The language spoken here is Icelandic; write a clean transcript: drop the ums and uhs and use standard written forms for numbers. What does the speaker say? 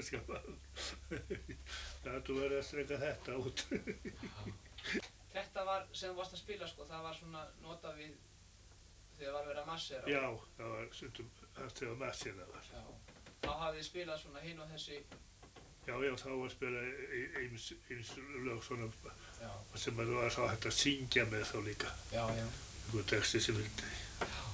íslenska mann. Það verður að streka þetta út. Þetta var sem þú varst að spila sko, það var svona notað við þegar var verið að massera? Já, það var stundum þegar massera var. Já. Þá hafið þið spilað svona hinn og þessi? Já, þá var spilað eins lög svona já. Sem það var svo hægt að syngja með þá líka. Já. Einhver texti sem vildi.